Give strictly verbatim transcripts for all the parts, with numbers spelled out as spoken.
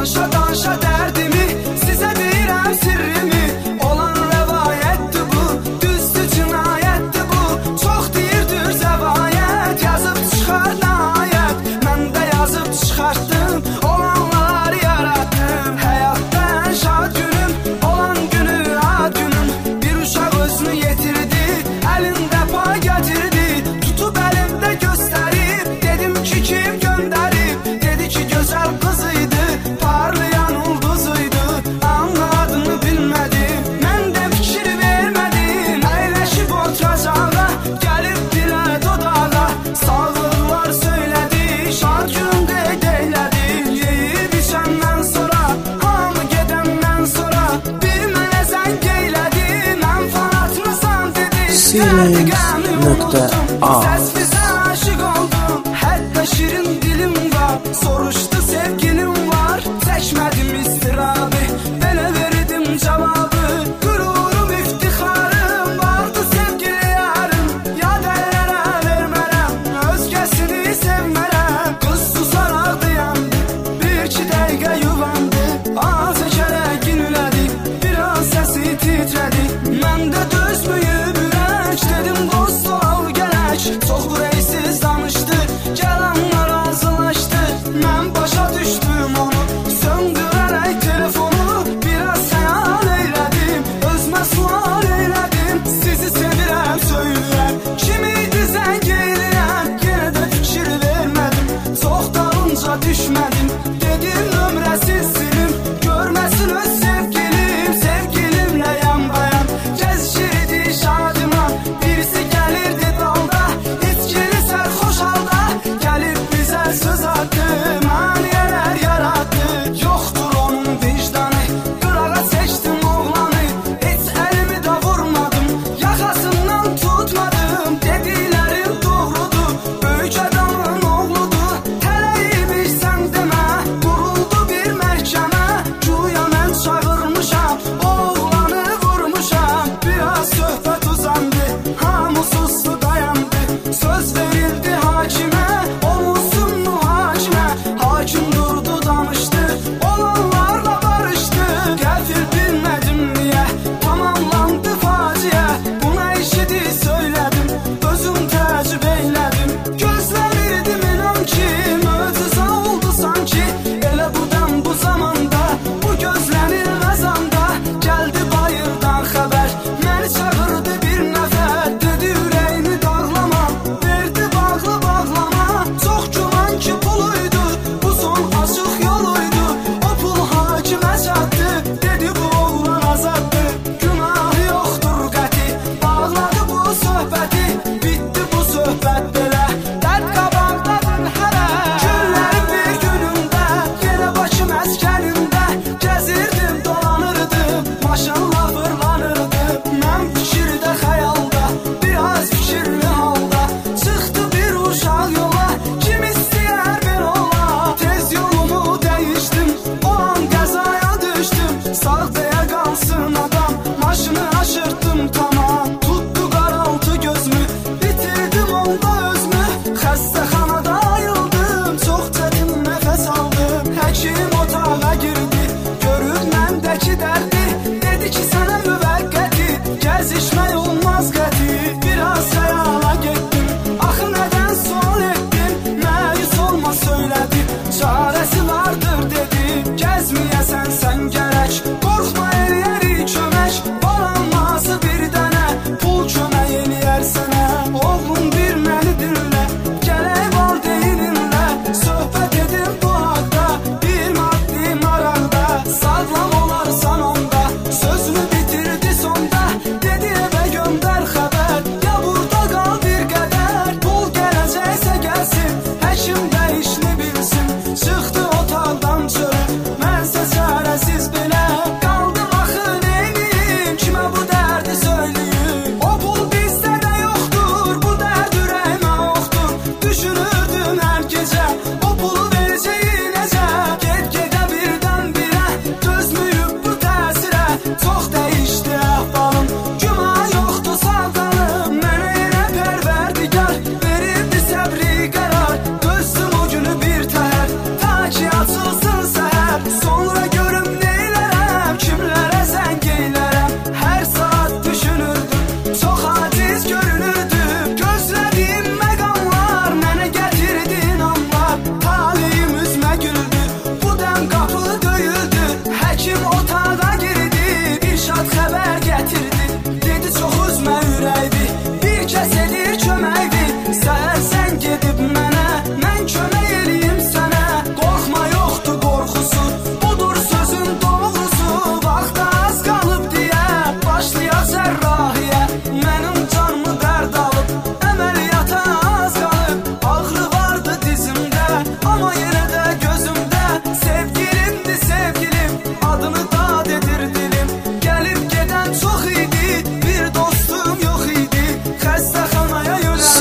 Danşa danşa dərdimi, sizə deyirəm sirrimi. Olan rəvayətdir bu, düzdür cinayətdir bu. Çox deyirdir zəvayət, yazıb çıxar nəhayət. Mən də yazıb çıxartdım, olanlar yaratdım. Həyatdan şad günüm, olan günü ad günüm. Bir uşaq özünü yetirdi, əlində pay gətirdi. Tutub əlimdə göstərib, dedim ki kim göndərib. Dedi ki gözəl qız idi, parlayan ulduzuydu. Anladığını bilmədim, mən də fikir vermədim. Əyləşib oturacağa, gəlib dilə dodağa. Sağlıqlar söylədi, şad gündə deylədi. Yeyib içəndən sonra, hamı gedəndən sonra, bir mənə zəng eylədi. Mən fanatmısan dedi, Feelings nöqtə A. səs bizə aşıq oldum. Hətta şirin dilim var, soruşdu sevgilim var. Çəkmədim istirabı, belə verdim cavabı. Qürurum, iftixarım vardı sevgili yarım. Yad əllərə vermərəm, özgəsini sevmərəm. Qız susaraq dayandı, bir iki dəqiqə yuvandı. Az əkərək inlədi, biraz səsi titrədi. Mən də dözməyib ürək, dedim dost ol gələk. Çox ürəksiz danışdı, gəlanlar razılaşdı. Mən başa düşdüm onu, söndürərək telefonu. Biraz xəyal eylədim, özmə sual eylədim. Sizi sevirəm, söyləyəm, kim idi zəng eyləyən. Yenə də fikir vermədim, çox dalınca düşmədim. Dedim nömrəsiz silim, görməsin öz sevgilim. Sevgilimlə yan bayan, gəzişirdi şadıma. Birisi gəlirdi dalda, içkili sərxoş halda. Gəlib bizə söz attı, maniyələr yarattı. Yoxdur onun vicdanı, qırağa seçdim oğlanı. Heç əlimi də vurmadım, yaxasından tutmadım.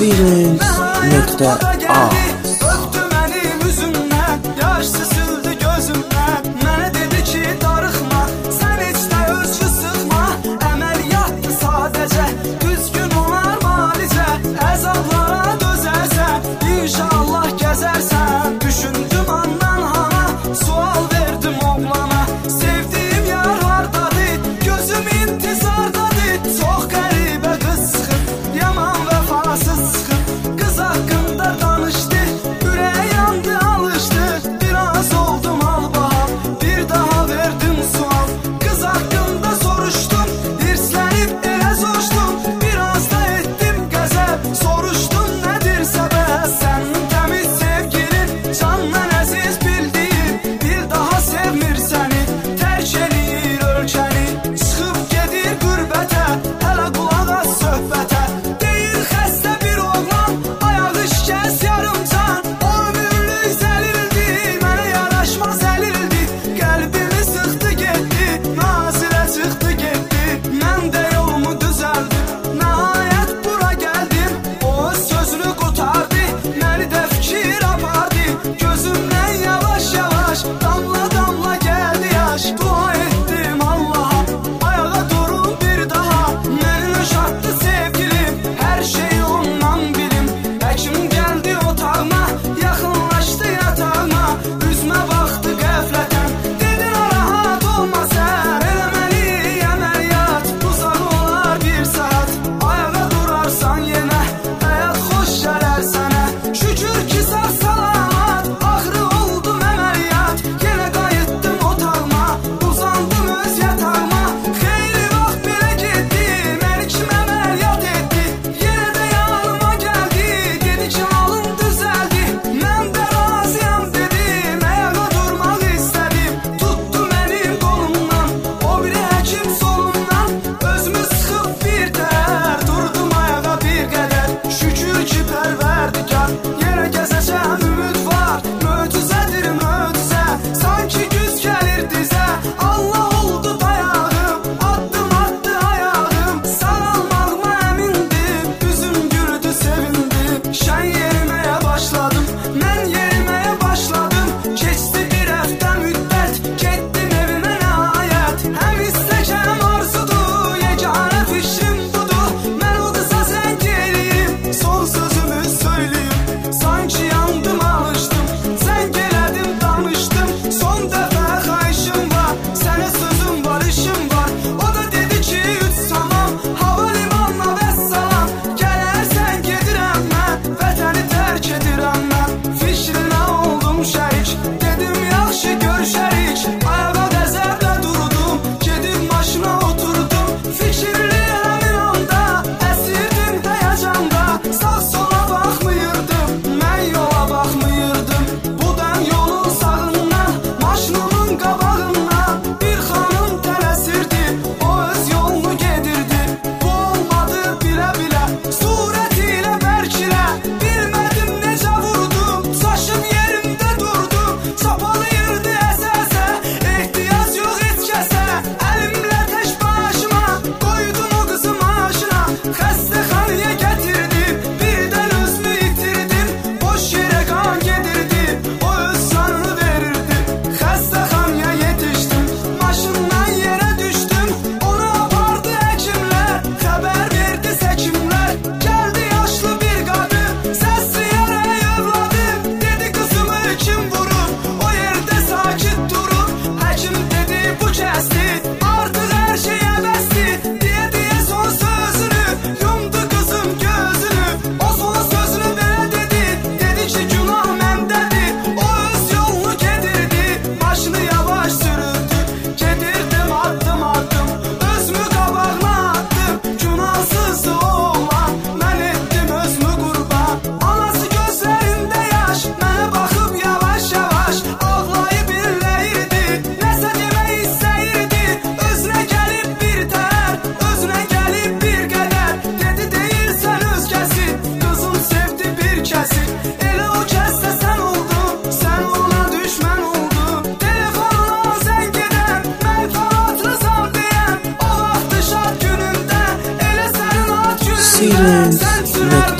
Feelings nokta A. Öptü mənim üzümdən, yaş süzüldü gözümdən. Mənə dedi ki darıxma, sən heç də özgü sıxma. Əməliyyatdır sadəcə, düzgün olar malicə. Əzablara dözərsən, inşallah gəzərsən. Düşündüm andan hana, sual verdim oğlana. Sevdiyim yar hardadır, gözüm intizardadır. Çox qəribə qız çıxıb, yaman vəfasız çıxıb. Qız haqqında danışdı, ürəyə yandı alışdı. Biraz oldum albahal, bir daha verdim sual. Qız haqqında soruşdum, hirslənib elə coşdum. Biraz da etdim qəzəb, soruşdum nədir səbəb. Sənin təmiz sevgilin, candan əziz bildiyim, bir daha sevmir səni, tərk eləyir ölkəni. Çıxıb gedir qürbətə, hələ qulaq as söhbətə. Deyir xəstə bir oğlan, ayağı şikəs yarımcan. O ömürlük zəlildi, mənə yaraşmaz əlildi. Qəlbimi sıxdı getdi, Nazirə çıxdı getdi. Mən də yolumu düzəldim, nəhayət bura gəldim. O öz sözünü qutardı, məni də fikir apardı. Gözümdən yavaş yavaş, damla damla gəldi yaş. Dua etdim Allaha, ayağa durum bir daha. Məni yaşatdı sevgilim, hər şeyi ondan bilim. Həkim gəldi otağıma, yaxınlaşdı yatağıma. Üzmə baxdı qəflətən, dedi narahat olma sən. Eləməli əməliyyat, uzaq olar bir saat. Ayağa durarsan yenə, həyat xoş gələr sənə. Şükür ki sağ salamat, axırı oldum əməliyyat. Yenə qayıtdım otağıma, uzandım öz yatağıma. Xeyli vaxt belə getdi, məni kim əməliyyat etdi. Yenə də yanıma gəldi, dedi ki halım düzəldi. Mən də razıyam dedim, ayağa durmaq istədim. Tutdu mənim qolumdan, o biri həkim solumdan. Özümü sıxıb bir tər, durdum ayağa bir qədər. Şükür ki pərverdigar, yenə gəzəcəm ümid var. Möcüzədir möcüzə, sanki güz gəlir dizə. Allah oldu dayağım, addım attı ayağım. Sarılmağıma əmindim, üzüm gülüdü sevindim. Şən yeriməyə başladım, mən yeriməyə başladım. Keçdi bir həftə müddət, getdim evimə nəhayət. Həm istək həm arzudur, yeganə fikrim budur. Mən o qıza zəng eləyim, son sözümü söyləyim. Sanki yandım alışdım, zəng elədim danışdım. Son dəfə xahişim var, sənə sözüm var, işim var. O da dedi ki üç tamam, hava limanına vəssalam. Gələrsən gedirəm mən, vətəni tərk edirəm mən. Fikrinə oldum şərik, dedim yaxşı görüşərik. Ayağa qəzəblə durdum, gedib maşına oturdum. Fikirli həmin anda, əsirdim həyəcanda. Sağ sola baxmıyırdım, mən yola baxmıyırdım. Bu dəm yolun sağından, maşınımın qabağından. Bir xanım tələsirdi, o öz yolunu gedirdi. Bu olmadı bilə-bilə, surətilə bərkilə. Bilmədim necə vurdum, saçım yerimdə durdum. Çapalıyırdı əsə-əsə, ehtiyac yox heç kəsə. Əlimlə tək başıma, qoydum o qızı maşına. Xəstəxanaya gətirdim, birdən özümü itirdim. Boş yerə qan gedirdi, o öz canını verirdi. Xəstəxanaya yetişdim, maşından yerə düşdüm. Onu apardı həkimlər, xəbər verdi həkimlər. Gəldi yaşlı bir qadın, səsləyərək övladım. Dedi qızımı kim vurub, o yerdə sakit durub. Həkim dedi bu kəsdi, artıq hər şey əbəsdir. Deyə-deyə son sözünü, yumdu qızım gözünü. O son sözünü belə dedi, dedi ki günah məndədir. O öz yolunu gedirdi, başını yavaş sürürdü. Gedirdim addım addım, özümü qabağına attım. Günahsızdı o oğlan, mən etdim özümü qurban. Anası gözlərində yaş, mənə baxıb yavaş yavaş ağlayıb inləyirdi. Nəsə demək istəyirdi, özünə gəlib bir tər, özünə gəlib bir qədər. Dedi deyirsən özgəsi, qızım sevdi bir kəsi. Elə o kəs də sən oldun, sən ona düşmən oldun. Telefonuna zəng edən, mənfəatını zam deyən. O vaxtı şad günündə, elə sənin ad günündə. Feelings Sən sürər nokta babam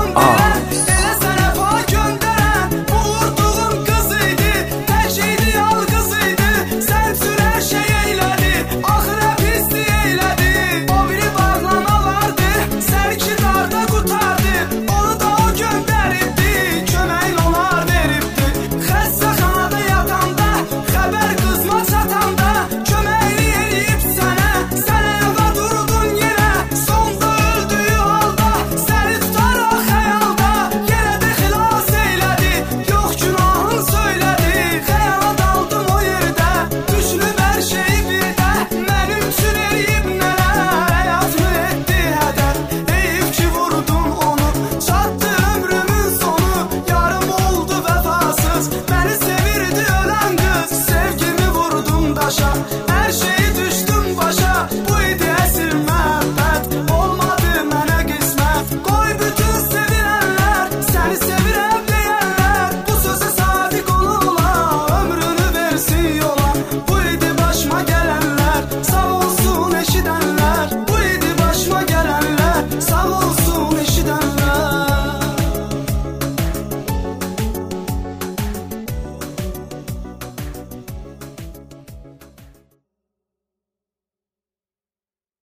A